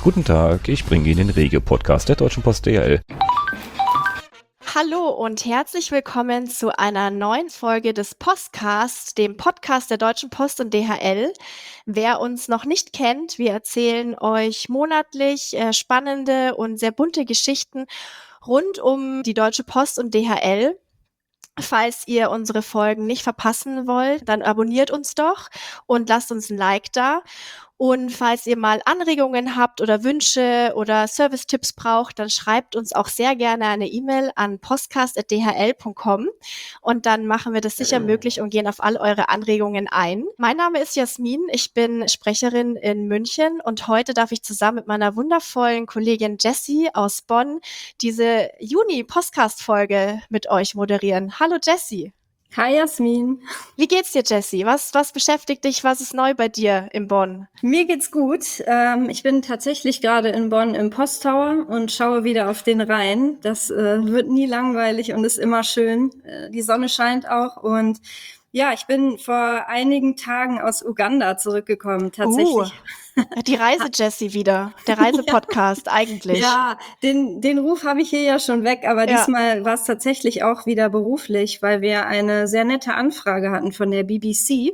Guten Tag, ich bringe Ihnen den Regio-Podcast der Deutschen Post DHL. Hallo und herzlich willkommen zu einer neuen Folge des Postcasts, dem Podcast der Deutschen Post und DHL. Wer uns noch nicht kennt, wir erzählen euch monatlich spannende und sehr bunte Geschichten rund um die Deutsche Post und DHL. Falls ihr unsere Folgen nicht verpassen wollt, dann abonniert uns doch und lasst uns ein Like da. Und falls ihr mal Anregungen habt oder Wünsche oder Service-Tipps braucht, dann schreibt uns auch sehr gerne eine E-Mail an postcast@dhl.com und dann machen wir das sicher möglich und gehen auf all eure Anregungen ein. Mein Name ist Jasmin, ich bin Sprecherin in München und heute darf ich zusammen mit meiner wundervollen Kollegin Jessie aus Bonn diese Juni-Podcast-Folge mit euch moderieren. Hallo Jessie. Hi Jasmin. Wie geht's dir, Jessie? Was beschäftigt dich? Was ist neu bei dir in Bonn? Mir geht's gut. Ich bin tatsächlich gerade in Bonn im Posttower und schaue wieder auf den Rhein. Das wird nie langweilig und ist immer schön. Die Sonne scheint auch und ja, ich bin vor einigen Tagen aus Uganda zurückgekommen, tatsächlich. Die Reise-Jessie wieder, der Reisepodcast eigentlich. Ja, den Ruf habe ich hier ja schon weg, aber diesmal war es tatsächlich auch wieder beruflich, weil wir eine sehr nette Anfrage hatten von der BBC.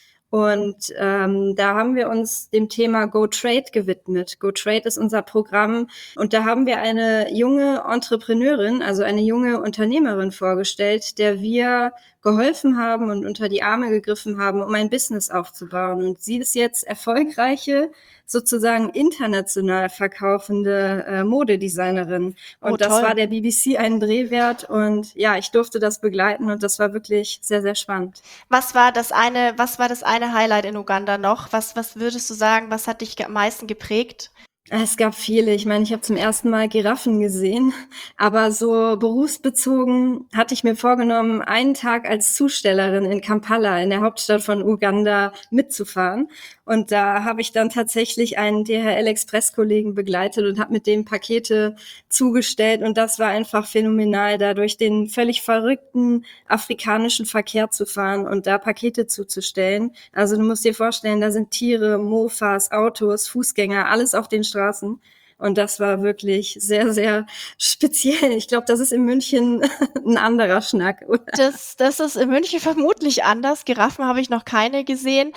Und da haben wir uns dem Thema GoTrade gewidmet. GoTrade ist unser Programm und da haben wir eine junge Entrepreneurin, also eine junge Unternehmerin vorgestellt, der wir geholfen haben und unter die Arme gegriffen haben, um ein Business aufzubauen. Und sie ist jetzt erfolgreiche, sozusagen international verkaufende Modedesignerin. Und das war der BBC ein Dreh wert. Und ja, ich durfte das begleiten und das war wirklich sehr, sehr spannend. Was war das eine Highlight in Uganda noch? Was würdest du sagen, was hat dich am meisten geprägt? Es gab viele. Ich meine, ich habe zum ersten Mal Giraffen gesehen, aber so berufsbezogen hatte ich mir vorgenommen, einen Tag als Zustellerin in Kampala, in der Hauptstadt von Uganda, mitzufahren. Und da habe ich dann tatsächlich einen DHL-Express-Kollegen begleitet und habe mit dem Pakete zugestellt. Und das war einfach phänomenal, da durch den völlig verrückten afrikanischen Verkehr zu fahren und da Pakete zuzustellen. Also du musst dir vorstellen, da sind Tiere, Mofas, Autos, Fußgänger, alles auf den Straßen. Und das war wirklich sehr, sehr speziell. Ich glaube, das ist in München ein anderer Schnack, oder? Das ist in München vermutlich anders. Giraffen habe ich noch keine gesehen.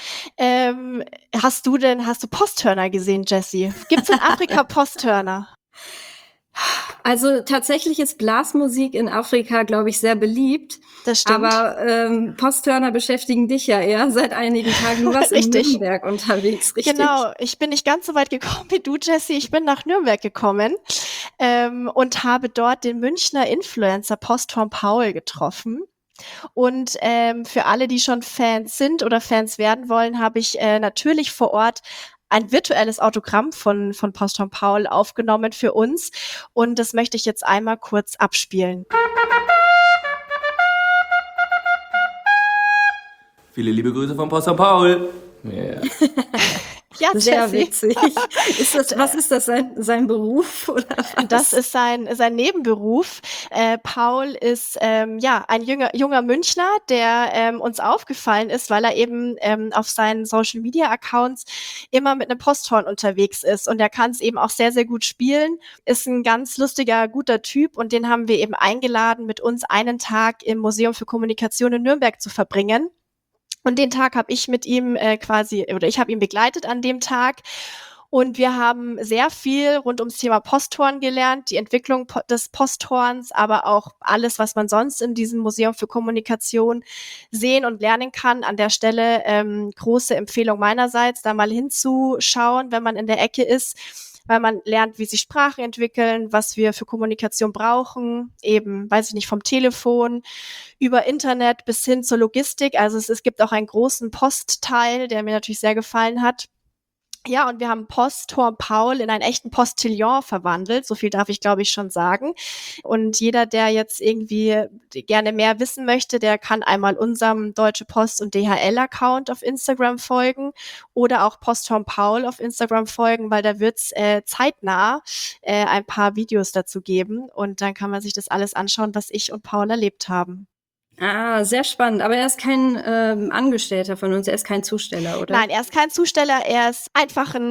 Hast du Posthörner gesehen, Jessie? Gibt's in Afrika Posthörner? Also tatsächlich ist Blasmusik in Afrika, glaube ich, sehr beliebt. Das stimmt. Aber Posthörner beschäftigen dich ja eher seit einigen Tagen. Du warst in Nürnberg unterwegs, richtig? Genau, ich bin nicht ganz so weit gekommen wie du, Jessie. Ich bin nach Nürnberg gekommen und habe dort den Münchner Influencer Posthorn Paul getroffen. Und für alle, die schon Fans sind oder Fans werden wollen, habe ich natürlich vor Ort ein virtuelles Autogramm von Posthorn Paul aufgenommen für uns. Und das möchte ich jetzt einmal kurz abspielen. Viele liebe Grüße von Posthorn Paul. Yeah. Ja, sehr witzig. Was ist das, sein Beruf? Oder was? Das ist sein Nebenberuf. Paul ist ein junger Münchner, der uns aufgefallen ist, weil er eben auf seinen Social-Media-Accounts immer mit einem Posthorn unterwegs ist. Und er kann es eben auch sehr, sehr gut spielen, ist ein ganz lustiger, guter Typ. Und den haben wir eben eingeladen, mit uns einen Tag im Museum für Kommunikation in Nürnberg zu verbringen. Und den Tag habe ich mit ihm ich habe ihn begleitet an dem Tag. Und wir haben sehr viel rund ums Thema Posthorn gelernt, die Entwicklung des Posthorns, aber auch alles, was man sonst in diesem Museum für Kommunikation sehen und lernen kann. An der Stelle große Empfehlung meinerseits, da mal hinzuschauen, wenn man in der Ecke ist, weil man lernt, wie sich Sprachen entwickeln, was wir für Kommunikation brauchen, eben, weiß ich nicht, vom Telefon über Internet bis hin zur Logistik. Also es gibt auch einen großen Postteil, der mir natürlich sehr gefallen hat. Ja, und wir haben Posthorn Paul in einen echten Postillon verwandelt. So viel darf ich, glaube ich, schon sagen. Und jeder, der jetzt irgendwie gerne mehr wissen möchte, der kann einmal unserem Deutsche Post und DHL-Account auf Instagram folgen oder auch Posthorn Paul auf Instagram folgen, weil da wird's zeitnah ein paar Videos dazu geben. Und dann kann man sich das alles anschauen, was ich und Paul erlebt haben. Ah, sehr spannend. Aber er ist kein Angestellter von uns, er ist kein Zusteller, oder? Nein, er ist kein Zusteller, er ist einfach ein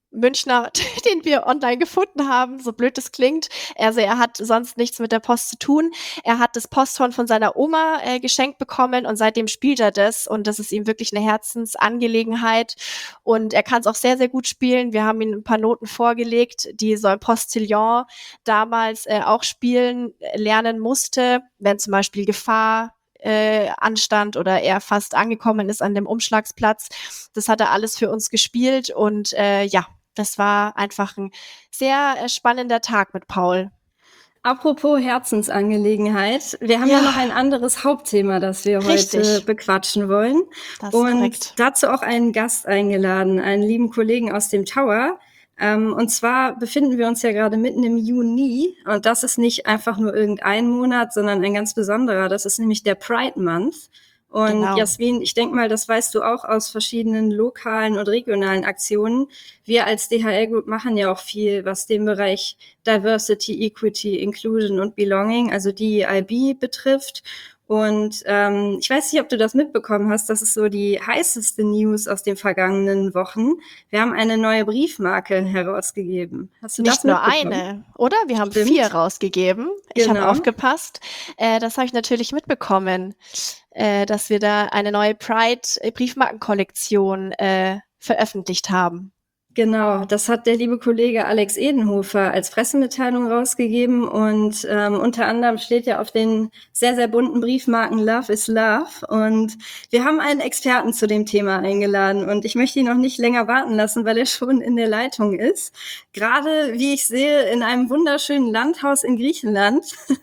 Münchner, den wir online gefunden haben, so blöd es klingt. Also er hat sonst nichts mit der Post zu tun. Er hat das Posthorn von seiner Oma geschenkt bekommen und seitdem spielt er das und das ist ihm wirklich eine Herzensangelegenheit und er kann es auch sehr, sehr gut spielen. Wir haben ihm ein paar Noten vorgelegt, die so ein Postillon damals auch spielen lernen musste, wenn zum Beispiel Gefahr anstand oder er fast angekommen ist an dem Umschlagsplatz. Das hat er alles für uns gespielt und ja, das war einfach ein sehr spannender Tag mit Paul. Apropos Herzensangelegenheit, wir haben ja noch ein anderes Hauptthema, das wir heute Richtig. bequatschen wollen. Das ist Und korrekt. dazu auch einen Gast eingeladen, einen lieben Kollegen aus dem Tower. Und zwar befinden wir uns ja gerade mitten im Juni. Und das ist nicht einfach nur irgendein Monat, sondern ein ganz besonderer. Das ist nämlich der Pride Month. Und Genau. Jasmin, ich denke mal, das weißt du auch aus verschiedenen lokalen und regionalen Aktionen. Wir als DHL Group machen ja auch viel, was den Bereich Diversity, Equity, Inclusion und Belonging, also DEIB betrifft. Und ich weiß nicht, ob du das mitbekommen hast, das ist so die heißeste News aus den vergangenen Wochen. Wir haben eine neue Briefmarke herausgegeben. Hast du das Nicht nur mitbekommen? eine, oder? Wir haben Stimmt. 4 rausgegeben. Ich habe Genau. aufgepasst. Das habe ich natürlich mitbekommen, dass wir da eine neue Pride-Briefmarkenkollektion veröffentlicht haben. Genau, das hat der liebe Kollege Alex Edenhofer als Pressemitteilung rausgegeben und unter anderem steht ja auf den sehr, sehr bunten Briefmarken Love is Love und wir haben einen Experten zu dem Thema eingeladen und ich möchte ihn noch nicht länger warten lassen, weil er schon in der Leitung ist. Gerade, wie ich sehe, in einem wunderschönen Landhaus in Griechenland.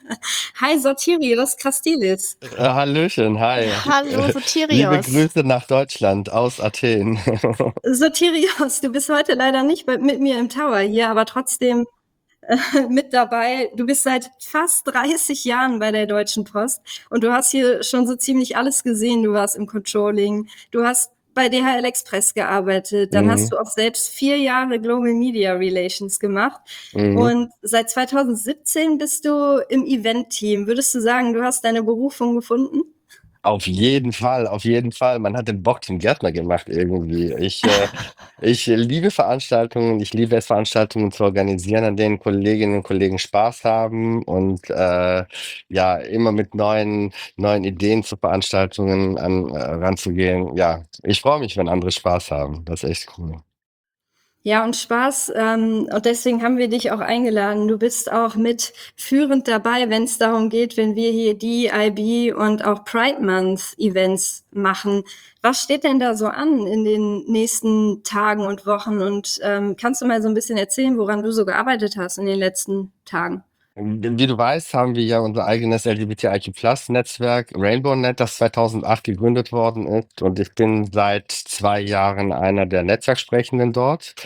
Hi Sotirios Kastilis. Hallöchen, hi. Hallo, Liebe Sotirios. Grüße nach Deutschland aus Athen. Sotirios, du bist heute leider nicht mit mir im Tower hier, aber trotzdem mit dabei. Du bist seit fast 30 Jahren bei der Deutschen Post und du hast hier schon so ziemlich alles gesehen. Du warst im Controlling, du hast bei DHL Express gearbeitet, dann hast du auch selbst 4 Jahre Global Media Relations gemacht und seit 2017 bist du im Event-Team. Würdest du sagen, du hast deine Berufung gefunden? Auf jeden Fall, auf jeden Fall. Man hat den Bock zum Gärtner gemacht irgendwie. Ich liebe Veranstaltungen, ich liebe es, Veranstaltungen zu organisieren, an denen Kolleginnen und Kollegen Spaß haben und ja, immer mit neuen Ideen zu Veranstaltungen ranzugehen. Ja, ich freue mich, wenn andere Spaß haben. Das ist echt cool. Ja, und Spaß. Und deswegen haben wir dich auch eingeladen. Du bist auch mit führend dabei, wenn es darum geht, wenn wir hier DEIB und auch Pride Month Events machen. Was steht denn da so an in den nächsten Tagen und Wochen? Und kannst du mal so ein bisschen erzählen, woran du so gearbeitet hast in den letzten Tagen? Wie du weißt, haben wir ja unser eigenes LGBTIQ+-Netzwerk RainbowNet, das 2008 gegründet worden ist. Und ich bin seit 2 Jahren einer der Netzwerksprechenden dort.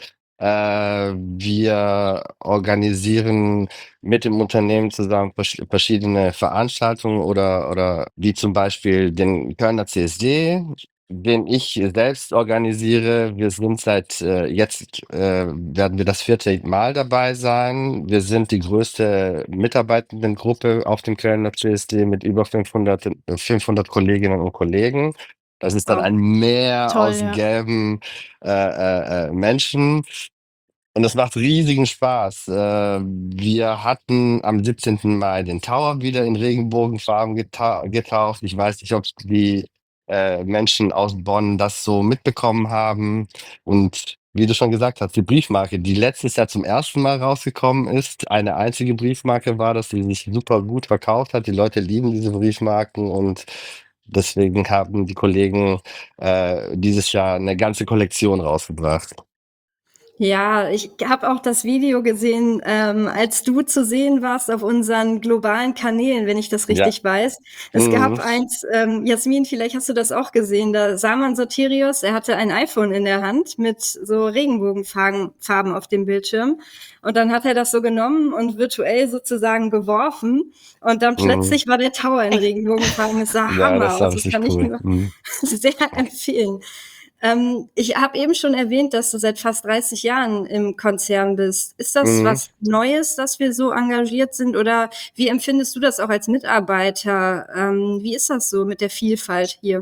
Wir organisieren mit dem Unternehmen zusammen verschiedene Veranstaltungen oder wie zum Beispiel den Kölner CSD, den ich selbst organisiere. Wir sind seit jetzt werden wir das 4. Mal dabei sein. Wir sind die größte Mitarbeitendengruppe auf dem Kölner CSD mit über 500 Kolleginnen und Kollegen. Das ist dann Wow. ein Meer Toll, aus ja. gelben Menschen. Und es macht riesigen Spaß. Wir hatten am 17. Mai den Tower wieder in Regenbogenfarben getauft. Ich weiß nicht, ob die Menschen aus Bonn das so mitbekommen haben. Und wie du schon gesagt hast, die Briefmarke, die letztes Jahr zum ersten Mal rausgekommen ist, eine einzige Briefmarke war das, die sich super gut verkauft hat. Die Leute lieben diese Briefmarken und deswegen haben die Kollegen dieses Jahr eine ganze Kollektion rausgebracht. Ja, ich habe auch das Video gesehen, als du zu sehen warst auf unseren globalen Kanälen, wenn ich das Ja. richtig weiß. Es gab eins, Jasmin, vielleicht hast du das auch gesehen, da sah man Sotirios, er hatte ein iPhone in der Hand mit so Regenbogenfarben auf dem Bildschirm. Und dann hat er das so genommen und virtuell sozusagen beworfen. Und dann plötzlich war der Tower in Regenbogenfarben. Es sah Ja, Hammer das war aus. Das richtig kann ich cool. nur sehr empfehlen. Ich habe eben schon erwähnt, dass du seit fast 30 Jahren im Konzern bist. Ist das was Neues, dass wir so engagiert sind? Oder wie empfindest du das auch als Mitarbeiter? Wie ist das so mit der Vielfalt hier?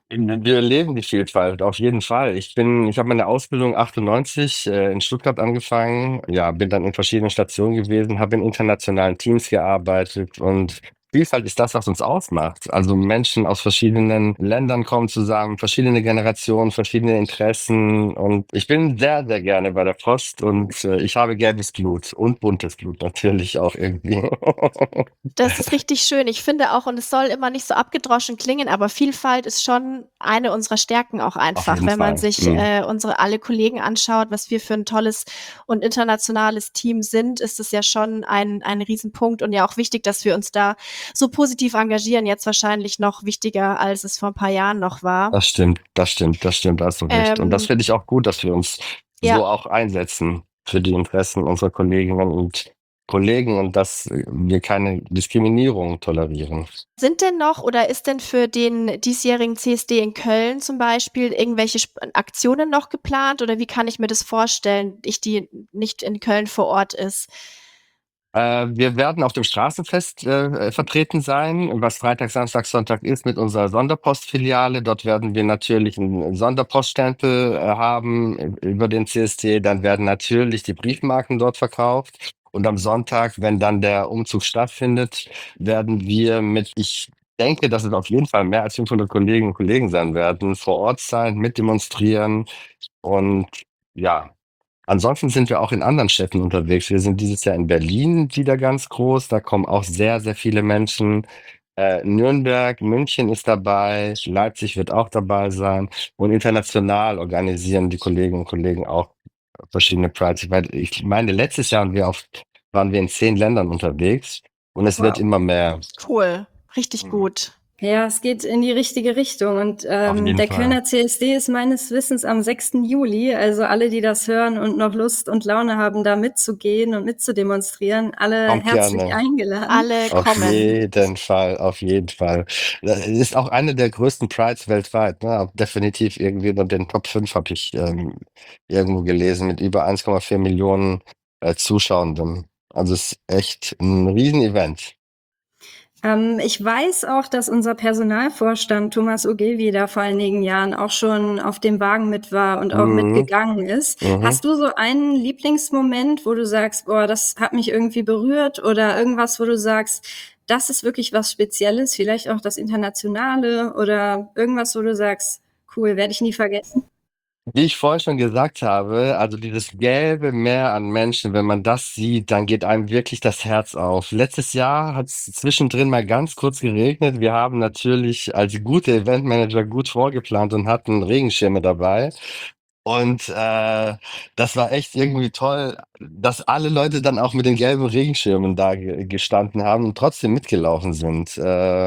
Wir leben die Vielfalt, auf jeden Fall. Ich habe meine Ausbildung 98 in Stuttgart angefangen, ja, bin dann in verschiedenen Stationen gewesen, habe in internationalen Teams gearbeitet und Vielfalt ist das, was uns ausmacht. Also Menschen aus verschiedenen Ländern kommen zusammen, verschiedene Generationen, verschiedene Interessen und ich bin sehr, sehr gerne bei der Post und ich habe gelbes Blut und buntes Blut natürlich auch irgendwie. Das ist richtig schön. Ich finde auch, und es soll immer nicht so abgedroschen klingen, aber Vielfalt ist schon eine unserer Stärken auch Auf einfach. jeden Wenn man Fall. sich unsere alle Kollegen anschaut, was wir für ein tolles und internationales Team sind, ist es ja schon ein Riesenpunkt und ja auch wichtig, dass wir uns da so positiv engagieren. Jetzt wahrscheinlich noch wichtiger, als es vor ein paar Jahren noch war. Da hast du recht. Und das Ähm, finde ich auch gut, dass wir uns ja, so auch einsetzen für die Interessen unserer Kolleginnen und Kollegen und dass wir keine Diskriminierung tolerieren. sind denn noch oder ist denn für den diesjährigen CSD in Köln zum Beispiel irgendwelche Aktionen noch geplant oder wie kann ich mir das vorstellen, die nicht in Köln vor Ort ist? Wir werden auf dem Straßenfest vertreten sein, was Freitag, Samstag, Sonntag ist mit unserer Sonderpostfiliale. Dort werden wir natürlich einen Sonderpoststempel haben über den CSD. Dann werden natürlich die Briefmarken dort verkauft. Und am Sonntag, wenn dann der Umzug stattfindet, werden wir ich denke, dass es auf jeden Fall mehr als 500 Kolleginnen und Kollegen sein werden, vor Ort sein, mitdemonstrieren und ja. Ansonsten sind wir auch in anderen Städten unterwegs. Wir sind dieses Jahr in Berlin wieder ganz groß. Da kommen auch sehr, sehr viele Menschen. Nürnberg, München ist dabei, Leipzig wird auch dabei sein. Und international organisieren die Kolleginnen und Kollegen auch verschiedene Prides. Weil ich meine, letztes Jahr waren wir in 10 Ländern unterwegs und es wird Wow. immer mehr. Cool, richtig Mhm. gut. Ja, es geht in die richtige Richtung. Und Auf jeden der Fall. Kölner CSD ist meines Wissens am 6. Juli. Also alle, die das hören und noch Lust und Laune haben, da mitzugehen und mitzudemonstrieren, alle Kommt herzlich gerne. eingeladen. Alle Auf kommen. jeden Fall, auf jeden Fall. Das ist auch eine der größten Prides weltweit, ne? Definitiv irgendwie unter den Top 5 habe ich irgendwo gelesen, mit über 1,4 Millionen Zuschauenden. Also es ist echt ein Riesenevent. Ich weiß auch, dass unser Personalvorstand Thomas Ogilvy da vor einigen Jahren auch schon auf dem Wagen mit war und auch Mhm. mitgegangen ist. Mhm. Hast du so einen Lieblingsmoment, wo du sagst, boah, das hat mich irgendwie berührt oder irgendwas, wo du sagst, das ist wirklich was Spezielles, vielleicht auch das Internationale oder irgendwas, wo du sagst, cool, werde ich nie vergessen? Wie ich vorhin schon gesagt habe, also dieses gelbe Meer an Menschen, wenn man das sieht, dann geht einem wirklich das Herz auf. Letztes Jahr hat es zwischendrin mal ganz kurz geregnet. Wir haben natürlich als gute Eventmanager gut vorgeplant und hatten Regenschirme dabei. Und das war echt irgendwie toll, dass alle Leute dann auch mit den gelben Regenschirmen da gestanden haben und trotzdem mitgelaufen sind.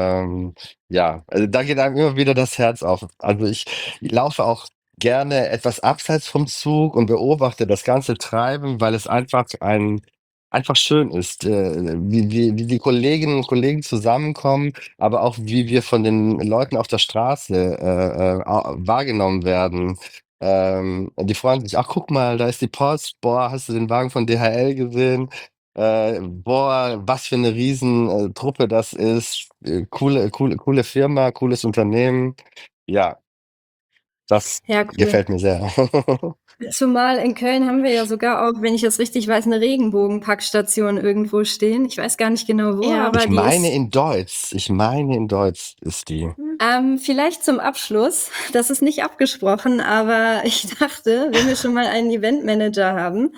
Ja, also da geht einem immer wieder das Herz auf. Also ich laufe auch gerne etwas abseits vom Zug und beobachte das ganze Treiben, weil es einfach schön ist, wie die Kolleginnen und Kollegen zusammenkommen, aber auch wie wir von den Leuten auf der Straße wahrgenommen werden. Die freuen sich, ach guck mal, da ist die Post, boah, hast du den Wagen von DHL gesehen? Boah, was für eine riesen Truppe das ist. Coole Firma, cooles Unternehmen. Ja, das Ja, cool. gefällt mir sehr. Zumal in Köln haben wir ja sogar auch, wenn ich das richtig weiß, eine Regenbogenpackstation irgendwo stehen. Ich weiß gar nicht genau wo, Ja. aber Ich die meine ist in Deutsch. Ich meine in Deutsch ist die. vielleicht zum Abschluss. Das ist nicht abgesprochen, aber ich dachte, wenn wir schon mal einen Eventmanager haben,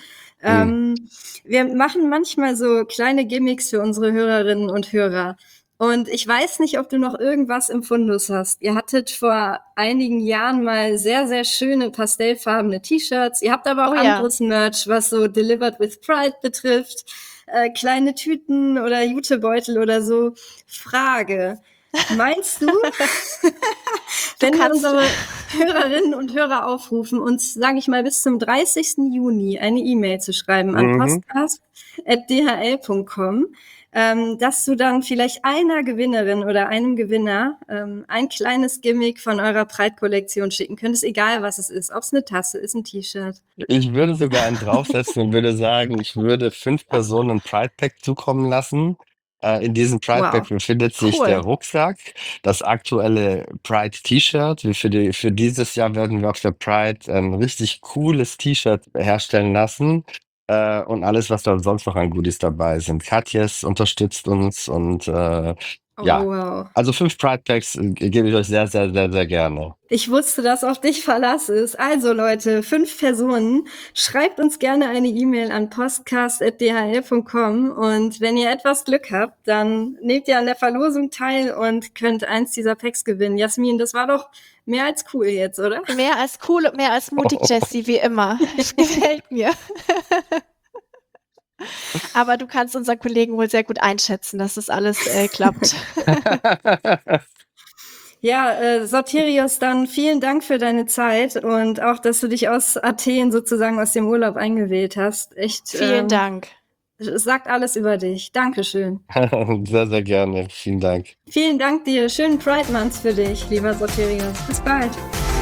wir machen manchmal so kleine Gimmicks für unsere Hörerinnen und Hörer. Und ich weiß nicht, ob du noch irgendwas im Fundus hast. Ihr hattet vor einigen Jahren mal sehr, sehr schöne pastellfarbene T-Shirts. Ihr habt aber auch Oh ja. anderes Merch, was so Delivered with Pride betrifft. Kleine Tüten oder Jutebeutel oder so. Frage. Meinst du, wenn wir kannst- unsere Hörerinnen und Hörer aufrufen, uns, sage ich mal, bis zum 30. Juni eine E-Mail zu schreiben an podcast@dhl.com, dass du dann vielleicht einer Gewinnerin oder einem Gewinner ein kleines Gimmick von eurer Pride-Kollektion schicken könntest, egal was es ist, ob es eine Tasse ist, ein T-Shirt. Ich würde sogar einen draufsetzen und würde sagen, ich würde 5 Personen ein Pride Pack zukommen lassen. In diesem Pride-Pack Wow. befindet sich Cool. der Rucksack, das aktuelle Pride-T-Shirt. Für dieses Jahr werden wir auf der Pride ein richtig cooles T-Shirt herstellen lassen. Und alles, was da sonst noch an Goodies dabei sind. Katjes unterstützt uns und Oh, ja, wow. also 5 Pride-Packs gebe ich euch sehr, sehr, sehr, sehr gerne. Ich wusste, dass auf dich Verlass ist. Also Leute, 5 Personen. Schreibt uns gerne eine E-Mail an podcast@dhl.com und wenn ihr etwas Glück habt, dann nehmt ihr an der Verlosung teil und könnt eins dieser Packs gewinnen. Jasmin, das war doch mehr als cool jetzt, oder? Mehr als cool und mehr als mutig, Jessie, wie immer. Gefällt mir. Aber du kannst unseren Kollegen wohl sehr gut einschätzen, dass das alles klappt. Ja, Sorterios, dann vielen Dank für deine Zeit und auch, dass du dich aus Athen sozusagen aus dem Urlaub eingewählt hast. Echt, Vielen Dank. sagt alles über dich. Dankeschön. Sehr, sehr gerne. Vielen Dank. Vielen Dank dir. Schönen Pride Month für dich, lieber Sorterios. Bis bald.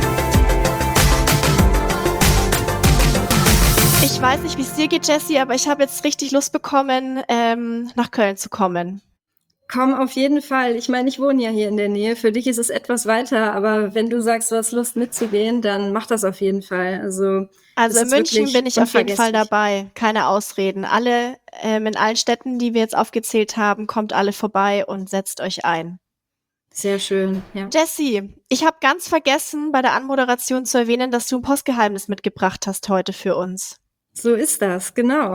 Ich weiß nicht, wie es dir geht, Jessie, aber ich habe jetzt richtig Lust bekommen, nach Köln zu kommen. Komm auf jeden Fall. Ich meine, ich wohne ja hier in der Nähe. Für dich ist es etwas weiter, aber wenn du sagst, du hast Lust mitzugehen, dann mach das auf jeden Fall. Also Also es in ist München wirklich bin ich auf jeden Fall unvergesslich. dabei. Keine Ausreden. Alle, in allen Städten, die wir jetzt aufgezählt haben, kommt alle vorbei und setzt euch ein. Sehr schön, ja. Jessie, ich habe ganz vergessen, bei der Anmoderation zu erwähnen, dass du ein Postgeheimnis mitgebracht hast heute für uns. So ist das, genau.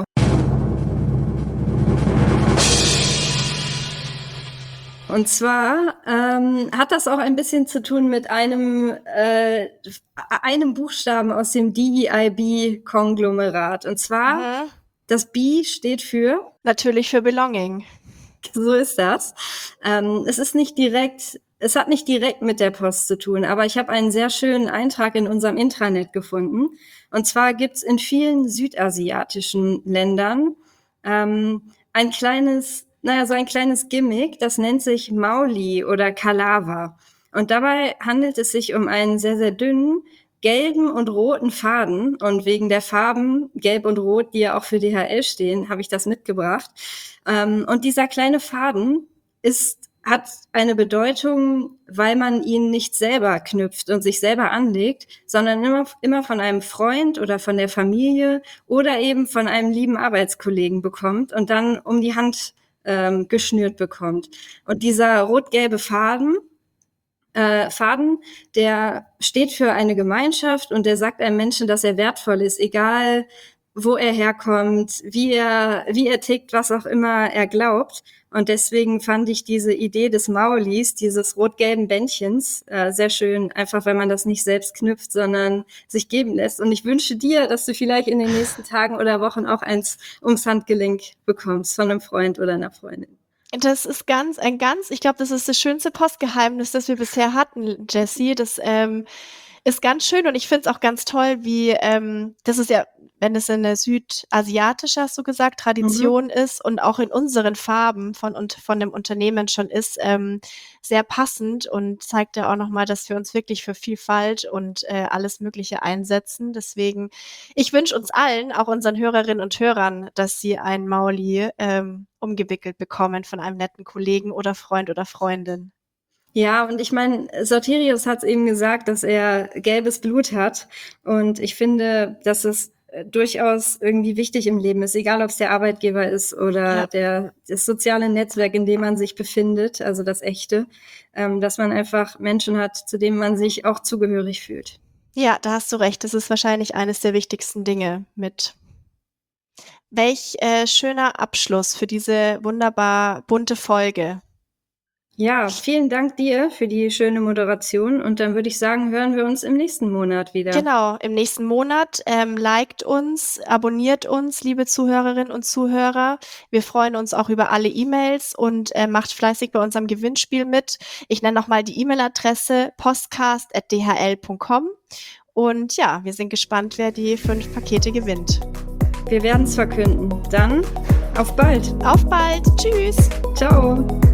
Und zwar hat das auch ein bisschen zu tun mit einem Buchstaben aus dem DEIB-Konglomerat. Und zwar, das B steht für, Natürlich für Belonging. so ist das. Es hat nicht direkt mit der Post zu tun, aber ich habe einen sehr schönen Eintrag in unserem Intranet gefunden. Und zwar gibt's in vielen südasiatischen Ländern ein kleines Gimmick, das nennt sich Mauli oder Kalava. Und dabei handelt es sich um einen sehr, sehr dünnen, gelben und roten Faden. Und wegen der Farben, gelb und rot, die ja auch für DHL stehen, habe ich das mitgebracht. Und dieser kleine Faden hat eine Bedeutung, weil man ihn nicht selber knüpft und sich selber anlegt, sondern immer von einem Freund oder von der Familie oder eben von einem lieben Arbeitskollegen bekommt und dann um die Hand geschnürt bekommt. Und dieser rot-gelbe Faden, der steht für eine Gemeinschaft und der sagt einem Menschen, dass er wertvoll ist, egal wo er herkommt, wie er tickt, was auch immer er glaubt. Und deswegen fand ich diese Idee des Maulis, dieses rot-gelben Bändchens, sehr schön, einfach weil man das nicht selbst knüpft, sondern sich geben lässt. Und ich wünsche dir, dass du vielleicht in den nächsten Tagen oder Wochen auch eins ums Handgelenk bekommst von einem Freund oder einer Freundin. Das ist ich glaube, das ist das schönste Postgeheimnis, das wir bisher hatten, Jessie. Das ist ganz schön und ich finde es auch ganz toll, wie das ist ja, wenn es eine südasiatische, hast du gesagt, Tradition ist und auch in unseren Farben von dem Unternehmen schon ist, sehr passend und zeigt ja auch nochmal, dass wir uns wirklich für Vielfalt und alles Mögliche einsetzen. Deswegen, ich wünsche uns allen, auch unseren Hörerinnen und Hörern, dass sie ein Mauli umgewickelt bekommen von einem netten Kollegen oder Freund oder Freundin. Ja, und ich meine, Sorterios hat es eben gesagt, dass er gelbes Blut hat. Und ich finde, dass es durchaus irgendwie wichtig im Leben ist, egal ob es der Arbeitgeber ist oder das soziale Netzwerk, in dem man sich befindet, also das echte, dass man einfach Menschen hat, zu denen man sich auch zugehörig fühlt. Ja, da hast du recht. Das ist wahrscheinlich eines der wichtigsten Dinge mit. Welch schöner Abschluss für diese wunderbar bunte Folge. Ja, vielen Dank dir für die schöne Moderation und dann würde ich sagen, hören wir uns im nächsten Monat wieder. Genau, im nächsten Monat. Liked uns, abonniert uns, liebe Zuhörerinnen und Zuhörer. Wir freuen uns auch über alle E-Mails und macht fleißig bei unserem Gewinnspiel mit. Ich nenne nochmal die E-Mail-Adresse postcast@dhl.com und ja, wir sind gespannt, wer die 5 Pakete gewinnt. Wir werden es verkünden. Dann auf bald. Auf bald. Tschüss. Ciao.